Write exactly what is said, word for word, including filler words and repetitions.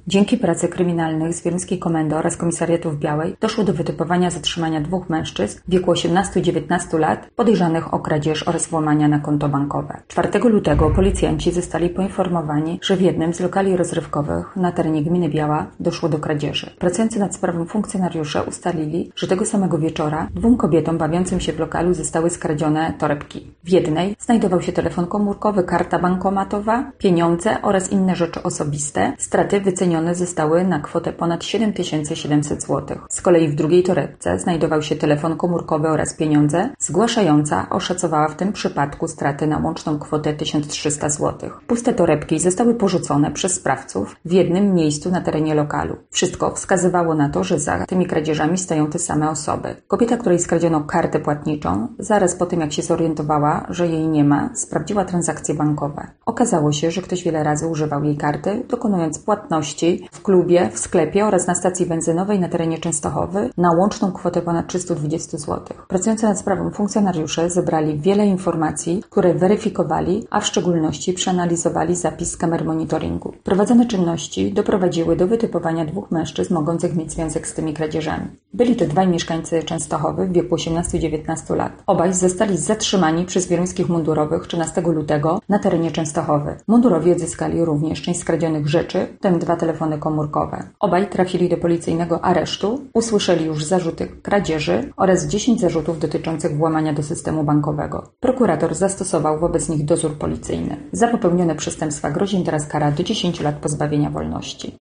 Dzięki pracy kryminalnych z Wieluńskiej Komendy oraz Komisariatu w Białej doszło do wytypowania zatrzymania dwóch mężczyzn w wieku osiemnastu i dziewiętnastu lat podejrzanych o kradzież oraz włamania na konto bankowe. czwartego lutego policjanci zostali poinformowani, że w jednym z lokali rozrywkowych na terenie gminy Biała doszło do kradzieży. Pracujący nad sprawą funkcjonariusze ustalili, że tego samego wieczora dwóm kobietom bawiącym się w lokalu zostały skradzione torebki. W jednej znajdował się telefon komórkowy, karta bankomatowa, pieniądze oraz inne rzeczy osobiste. Straty wycenione zostały na kwotę ponad siedem tysięcy siedemset złotych. Z kolei w drugiej torebce znajdował się telefon komórkowy oraz pieniądze. Zgłaszająca oszacowała w tym przypadku straty na łączną kwotę tysiąc trzysta złotych. Puste torebki zostały porzucone przez sprawców w jednym miejscu na terenie lokalu. Wszystko wskazywało na to, że za tymi kradzieżami stoją te same osoby. Kobieta, której skradziono kartę płatniczą, zaraz po tym jak się zorientowała, że jej nie ma, sprawdziła transakcje bankowe. Okazało się, że ktoś wiele razy używał jej karty, dokonując płatności w klubie, w sklepie oraz na stacji benzynowej na terenie Częstochowy na łączną kwotę ponad trzysta dwadzieścia złotych. Pracujący nad sprawą funkcjonariusze zebrali wiele informacji, które weryfikowali, a w szczególności przeanalizowali zapis z kamer monitoringu. Prowadzone czynności doprowadziły do wytypowania dwóch mężczyzn mogących mieć związek z tymi kradzieżami. Byli to dwaj mieszkańcy Częstochowy w wieku osiemnastu i dziewiętnastu lat. Obaj zostali zatrzymani przez wieluńskich mundurowych trzynastego lutego na terenie Częstochowy. Mundurowi odzyskali również część skradzionych rzeczy, w tym dwa telefony komórkowe. Obaj trafili do policyjnego aresztu, usłyszeli już zarzuty kradzieży oraz dziesięć zarzutów dotyczących włamania do systemu bankowego. Prokurator zastosował wobec nich dozór policyjny. Za popełnione przestępstwa grozi im teraz kara do dziesięciu lat pozbawienia wolności.